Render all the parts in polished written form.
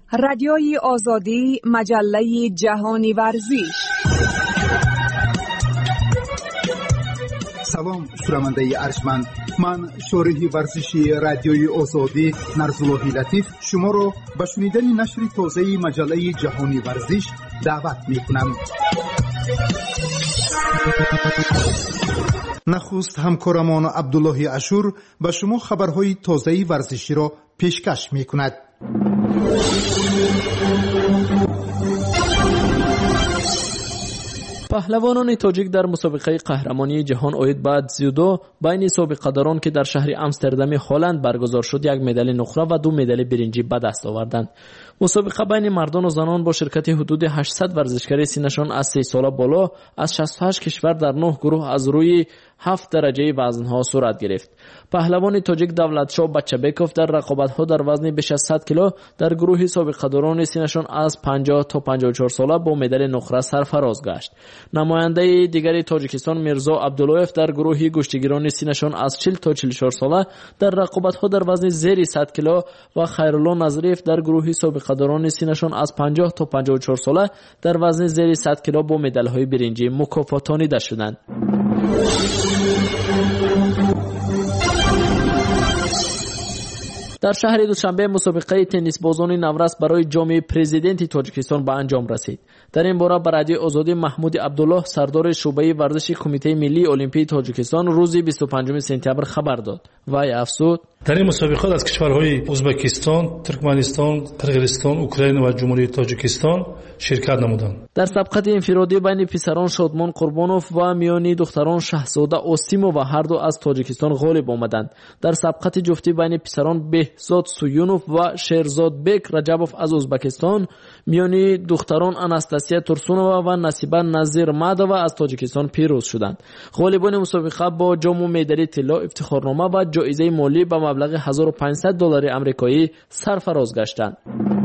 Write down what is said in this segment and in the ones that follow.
رادیوی آزادی، مجله جهانی ورزش. سلام شنونده ارجمند، من شارح ورزشی رادیوی آزادی نرزاللهی لطیف شما را به شنیدن نشر تازه مجله جهانی ورزش دعوت می‌کنم. نخست همکارمان عبدالله اشور به شما خبرهای تازه ورزشی را پیشکش می‌کند. پهلوانان تاجیک در مسابقه قهرمانی جهان عاید به زیودو بین سابقه‌داران که در شهر آمستردام هلند برگزار شد، یک مدال نقره و 2 مدال برنجی به دست آوردند. مسابقه بین مردان و زنان با شرکت حدود 800 ورزشکار سنشان از 30 سال بالا از 68 کشور در 9 گروه از روی 7 درجه وزن‌ها صورت گرفت. پهلوان تاجیک دولتشاه بچه‌بکوف در رقابت‌ها در وزن بیش از 100 کیلو در گروه سابقه‌داران سنشان از 50 تا 54 ساله با مدال نقره سرفراز گشت. نماینده دیگری تاجیکستان میرزا عبداللهیف در گروه گشتیگیران سنشان از 40 تا 44 ساله در رقابت‌ها در وزن زیر 100 کیلو و خیرالله نظریف در گروه سابقه‌داران سنشان از 50 تا 54 ساله در وزن زیر 100 کیلو با مدال‌های برنجی مکافاتانیده شدند. در شهر دوشنبه مسابقه تنیس بازان نورس برای جام پرزیدنت تاجیکستان به انجام رسید. در این باره به رادیو آزادی محمود عبدالله سردار شعبه ورزشی کمیته ملی المپیک تاجیکستان روز 25 سپتامبر خبر داد. وی افزود: در این مسابقات از کشورهای ازبکستان، ترکمنستان، قرقیزستان، اوکراین و جمهوری تاجیکستان شرکت نمودند. در سبقت انفرادی بین پسران شادمان قربانوف و میانی دختران شهزاده اوسیمو و هر دو از تاجیکستان غالب آمدند. در سبقت جفتی بین پسران بهزاد سویونوف و شهرزاد بک رجبوف از ازبکستان، میانی دختران اناستاسیا ترسونووا و نصیبه نظیر مادووا از تاجیکستان پیروز شدند. غالبان مسابقه با جام و مدال طلا، افتخارنامه و جایزه مالی به مبلغ $1500 آمریکایی سرفراز گشتند.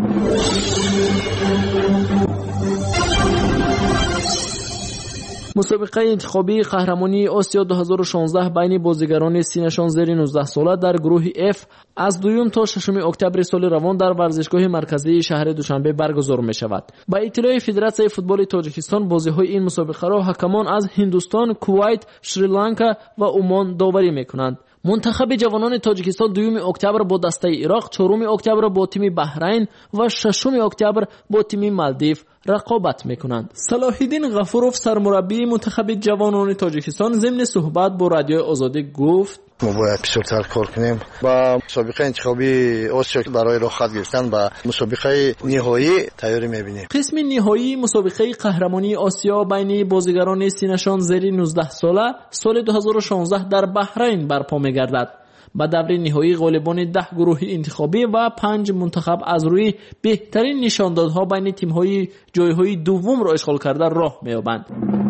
مسابقه انتخابی قهرمانی آسیا 2016 بین بازیگران سنشان زیر 19 ساله در گروه F از 2 تا 6 اکتبر سال روان در ورزشگاه مرکزی شهر دوشنبه برگزار می شود. با اطلاع فدراسیون فوتبال تاجیکستان، بازی‌های این مسابقه را حکمان از هندوستان، کویت، شریلانکا و عمان داوری می‌کنند. منتخب جوانان تاجیکستان 2 اکتبر با دسته عراق، 4 اکتبر با تیم بحرین و 6 اکتبر با تیم مالدیو رقابت میکنند. صلاح الدین غفوروف سرمربی منتخب جوانان تاجیکستان ضمن صحبت با رادیو آزادی گفت: ما باید بسیارتر کار کنیم با مسابقه انتخابی آسیا برای راه گرفتن به مسابقه نهایی تیاری میبینیم. قسم نهایی مسابقه قهرمانی آسیا بین بازیگران سنشان زیر 19 ساله سال 2016 در بحرین برپا میگردد. با دور نهایی غالبان 10 گروه انتخابی و 5 منتخب از روی بهترین نشاندادها بین تیم‌های جایهای دوم را اشغال کرده راه می‌یابند.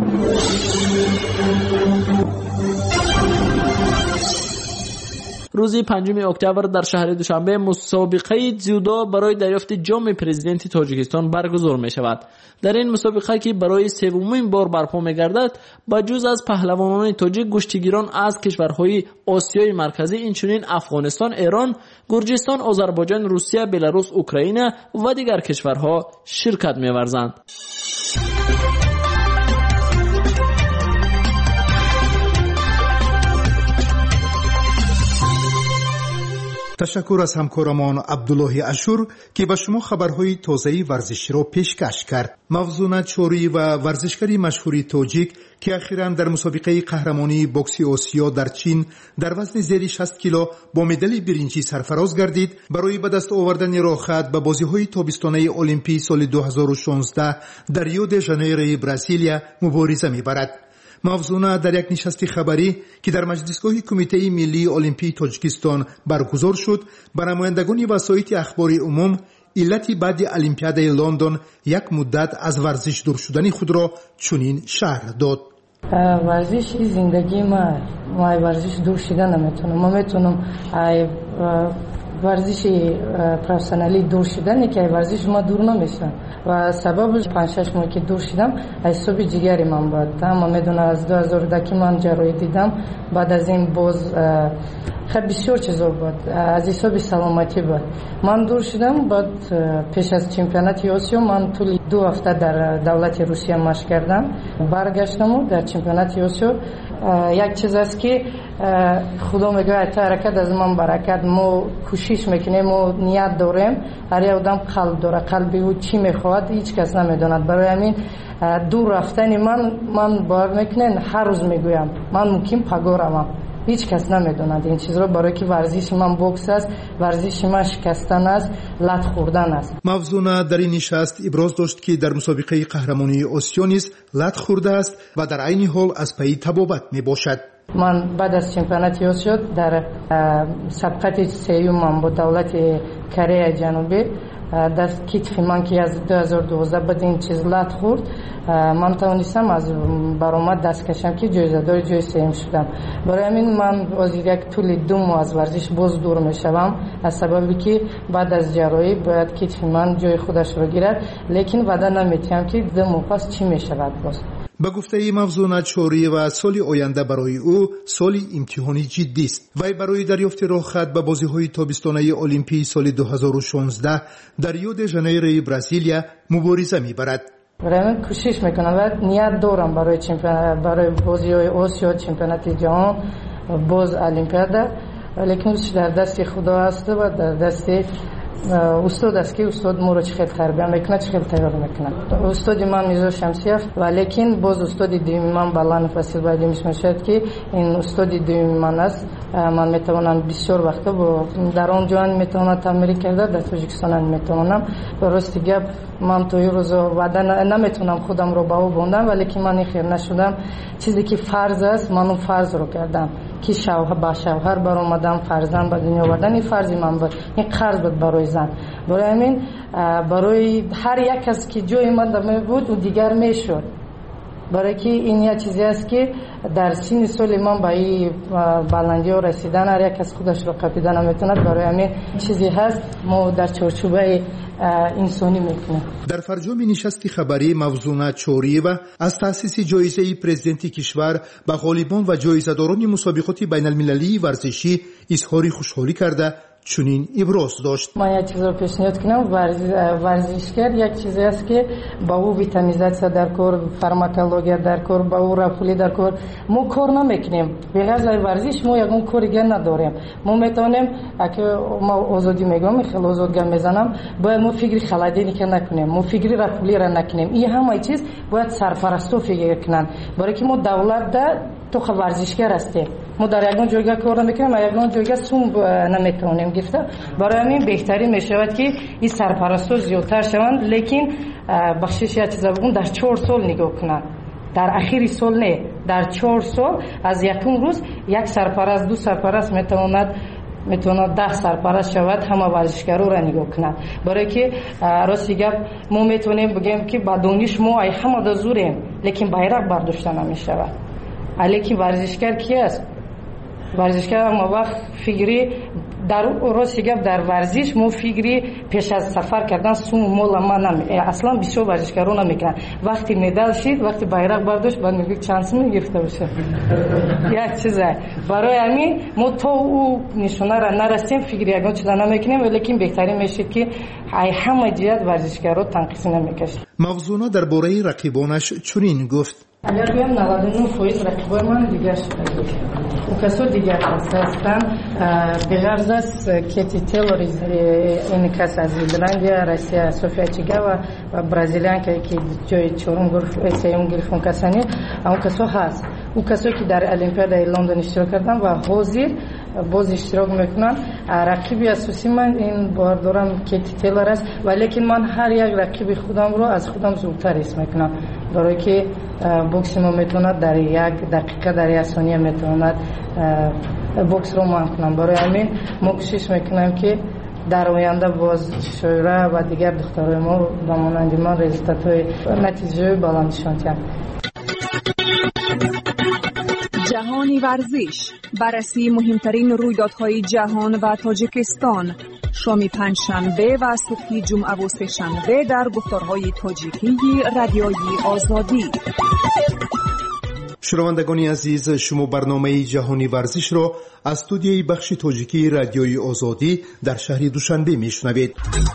روز 5 اکتبر در شهر دوشنبه مسابقه زیودو برای دریافت جام پرزیدنت تاجیکستان برگزار می شود. در این مسابقه که برای سومین بار برپا می گردد، با جز از پهلوانان تاجیک، گشتیگیران از کشورهای آسیای مرکزی اینچنین افغانستان، ایران، گرجستان، آذربایجان، روسیه، بلاروس، اوکراین و دیگر کشورها شرکت می ورزند. تشکر از همکارمان عبدالله اشور که به شما خبرهای تازه ورزشی را پیشکش کرد. موزون چوری و ورزشکاری مشهوری تاجیک که اخیراً در مسابقه قهرمانی بوکس آسیا در چین در وزن زیر 60 کیلو با مدال برنجی سرفراز گردید، برای به دست آوردن راحت به بازی‌های تابستانه المپیک سال 2016 در ریو د ژانیرو برزیلیا مبارزه می‌برد. موضوع در یک نشست خبری که در مجلسگاه کمیته ملی المپیک تاجیکستان برگزار شد، به نمایندگان وسایط اخبار عموم علت بعد المپیاد لندن یک مدت از ورزش دور شدن خود را چنین شرح داد: ورزش زندگی ما ورزش دور شدن نمیتونم. ما میتونم ورزش پروفسیونالی دور شدن که ورزش ما دور نمیشه و سبب 5-6 ماه که دور شدم حساب جگری من بود. ما میدونم از 2010 که من جراحی دیدم، بعد از این باز خب بسیار چیزا بود، از حساب سلامتی بود. من دور شدم، بعد پیش از چمپیونات آسیا من طول 2 هفته در دولت روسیه مشق کردم. برگشتم و در چمپیونات آسیا یک چیز است که خدا میگه تا حرکت از من برکت، ما کوشش میکنیم و نیت داریم. هر یک آدم قلب داره، قلبی او چی میخواد هیچ کس نمیداند. برای همین دور رفتن من باور میکنین هر روز میگویم من ممکن پگورم، هیچ کس نمیدوند این چیز رو. برای که ورزش من بوکس است، ورزش من شکستن است، لت خوردن است. موضوع در این نشست ابراز داشت که در مسابقه قهرمانی آسیا نیز لت خورده است و در عین حال از پی تبابت میباشد. من بعد از چمپیونات آسیا در سبقت سیوم با دولت کره جنوبی دست کتف من که از 2012 بعد این چیز لت خورد، من توانستم از برآمد دست کشم که جایزه‌دار جای سوم شدم. برای همین من از یک طول 2 ماه از ورزش باز دور میشوم، از سببی که بعد از جراحی باید کتف من جای خودش رو گیرد، لیکن وعده نمیتونم که 2 ماه پس چی میشود. باز به گفته موضوع چوری و سال آینده برای او سال امتحانی جدی است. وی برای دریافت راهخط به بازی‌های تابستانه المپی سال 2016 در ریو د ژانیرو برزیلیا مبارزه می‌برد. برای من کوشش میکنم و نیت دارم برای بازی‌های آسیا، چمپیونات جهان، باز المپیاد، لیکن در دست خدا است و در دست استاد است که استاد ما رو چه خیلی تربیت میکنه، چه خیلی تیار میکنه. استاد من میرزا شمسیف، ولیکن باز استاد دوم من بلند فصل بعدی میشد که این استاد دوم من است. من میتوانم بسیار وقتا در آن جهان میتوانم تمرین کرده، در تاجیکستان میتوانم. درست گپ من توی روز وعده نمیتونم خودم رو باو بوندم، ولیکن من خیر نشدم. چیزی که فرض است من اون فرض رو کردم که شوهر برآمدم، فرزند به دنیا آوردن، این فرض من بود، این قرض بود برای زن. برای همین برای هر یک کس که جای من بود و دیگر میشد. برای که این یه چیزی است که در سن سال من به این بلندی ها رسیدن هر یک کس خودش رو قپیدن نمیتوند. برای همین چیزی هست ما در چارچوبه انسانی میکنیم. در فرجام نشست خبری موضوع چوری و از تأسیس جایزه پرزیدنتی کشور به غالبان و جایزه‌داران مسابقات بین المللی ورزشی اظهار خوشحالی کرده چنین ابراز داشت. من یک چیز رو پیشنهاد کنم، ورزشکار یک چیزی است که با او ویتامینیزاسیا در کار، فارماکولوژی در کار، با او رفولی در کار ما کار نمیکنیم. بغیر از ورزش ما یگان کاری دیگه نداریم. ما میتونیم اگه ما آزادی میگم، خیلی آزادگان میزنم، باید ما فکر خلادی که نکنیم، ما فکر رفولی را نکنیم. این همه چیز باید سرپرستو فکر کنن. برای که ما دولت ده تو ورزشکار هستیم، ما در یگان جایگاه کار نمیکنیم، یگان جایگاه سوم نمیتونیم گرفته. برای همین بهترین میشود که این سرپرستو زیادتر شوند. لیکن بخشش یک چیزا بگم، در 4 سال نگاه کنن، در اخیر سال نه، در 4 سال از یکم روز یک سرپرست، 2 سرپرست میتواند 10 سرپرست شود، همه ورزشکارا را نگاه کنند. برای که راستی گپ ما میتونیم بگیم که با دانش ما همه دا زوریم، لیکن بیرق برداشته نمیشود. لیکن ورزشکار کی است؟ ورزشکار ما وقت فکری در راستی گپ در ورزش ما فکری پیش از سفر کردن سوم مولا ما اصلا بسیار ورزشکارا نمیکنن. وقتی مدال شید، وقتی بیرق برداشت، بعد میگه چانس میگرفته باشه. یک چیزه. برای همین ما تا او نشونه را نرسیم فکری یگان چیزا نمیکنیم، ولیکن بهترین میشه که همه جهت ورزشکارا تنقیص نمیکشه. موضوع درباره رقیبانش چنین گفت: اگر بگم 99% رقیبای من دیگر شده، او کسا دیگر هستن بغیر از کیتی تیلور، این کس از ایرلندیا، روسیه سوفیا چیگا و برزیلیان که جای 4 سوم گرفت، اون کسانی اون کسا هست. او کسایی که در المپیاد لندن اشتراک کردن و حاضر باز اشتراک میکنن. رقیبی اساسی من این بار دارم کیتی تیلور است، ولیکن من هر یک رقیب خودم رو از خودم زودتر حس میکنم. برای که بوکس ما میتوند در 1 دقیقه، در 1 ثانیه میتوند بوکس رو من کنم. برای همین ما کوشش میکنم که در آینده باز شویره و دیگر دخترای ما با مانند من رزultat های نتیجه بلندشان کنند. جهانی ورزش، بررسی مهمترین رویدادهای جهان و تاجیکستان، شام پنجشنبه و صبح جمعه و سه‌شنبه در گفتارهای تاجیکی رادیوی آزادی. شنوندگان عزیز، شما برنامه جهانی ورزش را از استودیوی بخش تاجیکی رادیوی آزادی در شهر دوشنبه میشنوید.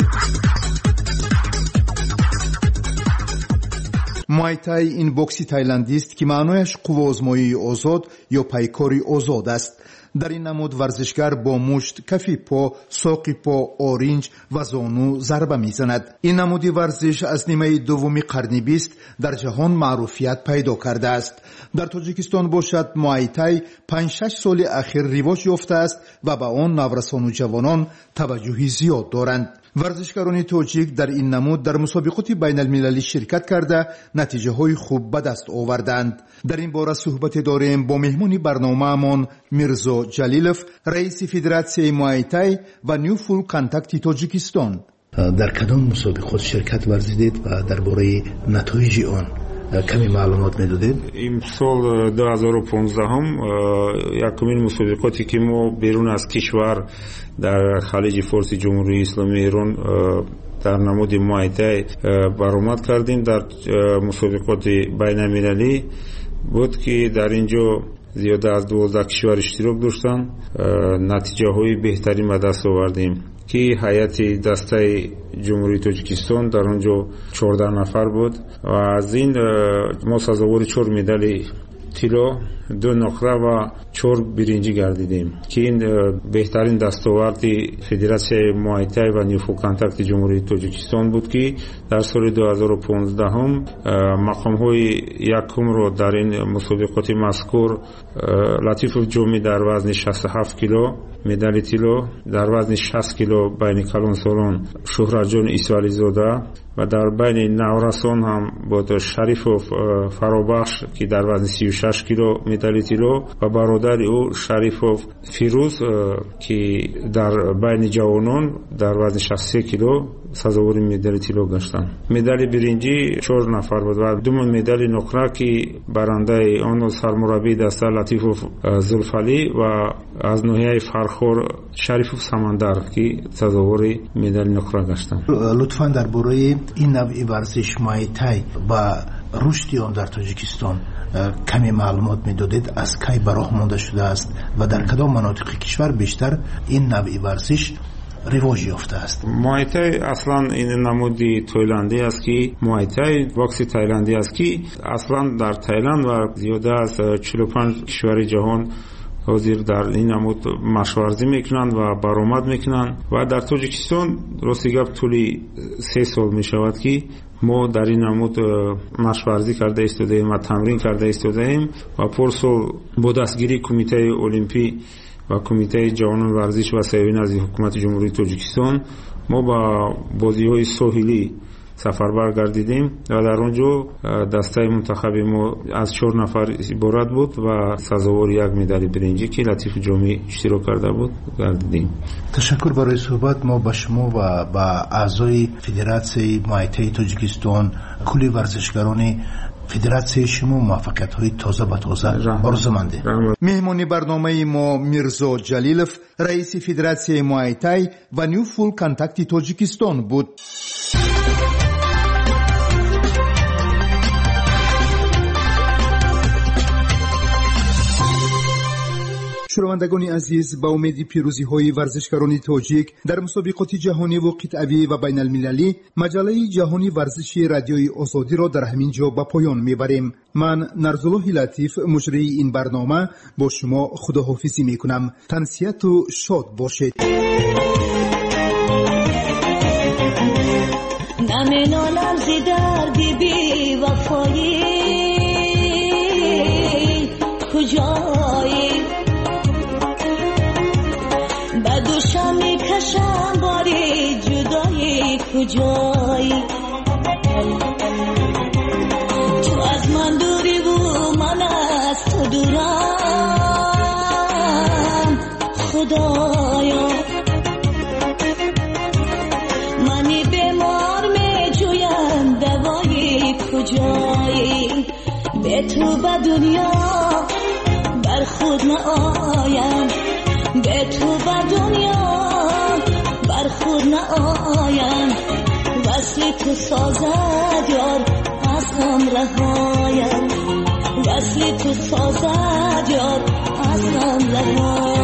موای تای این بوکسی تایلندی است که معنایش قوازمایی آزاد یا پیکاری آزاد است. در این نمود ورزشگر با مشت، کف پا، ساق پا، آرنج و زانو ضربه میزند. این نمودی ورزش از نیمه دوم قرن 20 در جهان معروفیت پیدا کرده است. در تاجیکستان باشد موای تای 5-6 سال اخیر رواج یافته است و به آن نورسان و جوانان توجهی زیاد دارند. ورزشکاران تاجیک در این نمود در مسابقات بین المللی شرکت کرده نتیجه های خوب به دست آوردند. در این باره صحبت داریم با مهمون برنامه‌مان میرزا جلیلوف، رئیس فدراسیون موای تای و نیو فول کانتاکت تاجیکستان. در کدام مسابقات شرکت ورزیدید و درباره نتایج آن کمی معلومات میدادید؟ امسال 2015 هم یکمین مسابقاتی که ما بیرون از کشور در خلیج فارس جمهوری اسلامی ایران در نمود موای تای برآمد کردیم. در مسابقات بین المللی بود که در اینجا زیاده از 12 کشور اشتراک داشتند. نتیجه های بهتری به دست آوردیم که هیئت دسته جمهوری تاجیکستان در آنجا 14 نفر بود و از این ما سزاوار 4 مدال طلا، 2 نقره و 4 برنجی گردیدیم که این بهترین دستاورد فدراسیون موای تای و نیو فول کانتاکت جمهوری تاجیکستان بود که در سال 2015 هم مقام های یکم رو در این مسابقات مذکور لطیف جومی در وزن 67 کیلو مدال طلا، در وزن 60 کیلو بین کلان سالان شهرت جان اسماعیلی زاده و در بین نورسان هم بود شریف فرابخش که در وزن 36 کیلو مدال طلا و برادر او شریف فیروز که در بین جوانان در وزن 63 کیلو سزاوار مدال طلا گشتند. مدال برنجی 4 نفر بود و 2 مدال نقره که برنده آن سرمربی دسته لطیف زلفعلی و از ناحیه فرخور شریف سمندر که سزاوار مدال نقره گشتند. لطفاً درباره این نوع ورزش موای تای و رشد آن در تاجیکستان کمی معلومات میدادید؟ از کی براه مانده شده است و در کدام مناطق کشور بیشتر این نوع ورزش رواج یافته است؟ موای تای اصلا این نمودی تایلندی است که موای تای باکس تایلندی است که اصلا در تایلند و زیاده از 45 کشور جهان حاضر در این نمود مشورزی میکنند و برآمد میکنند و در تاجیکستان راستی گپ طولی 3 سال میشود که ما در این نمود مشورزی کرده ایستادیم و تمرین کرده ایستادیم و پرسال با دستگیری کمیته المپی و کمیته جوانان ورزش و سیاحت از حکومت جمهوری تاجیکستان ما با بازی‌های ساحلی سفربر گردیدیم و در اونجا دسته منتخب ما از 4 نفر عبارت بود و سزاوار 1 مدال برنجی که لطیف جامی اشتراک کرده بود گردیدیم. تشکر برای صحبت. ما با شما و با اعضای فدراسیون موای تای تاجیکستان، کلی ورزشکاران فدراسیون شما موفقیت‌های تازه به تازه آرزومندیم. مهمانی برنامه ما میرزا جلیلوف، رئیس فدراسیون موای تای و نیو فول کانتاکت تاجیکستان بود. شنوندگان عزیز، با امید پیروزی های ورزشکاران تاجیک در مسابقات جهانی و قطعی و بین المللی، مجله جهانی ورزشی رادیوی آزادی را در همین جا به پایان میبریم. من نرزالله لطیف، مجری این برنامه، با شما خداحافظی میکنم. تنسیت و شاد باشید. نمینالم زی دردی بی وفایی کجایی بدوشم میکشم باری جدایی کجایی تو از من دوری و من از تو دورم خدایا منی بیمار میجویم دوایی کجایی به تو به دنیا بر خود نآیم به تو به دنیا بر خود نآیم وصل تو سازد یار از هم رهایم وصل تو سازد یاد از من لبان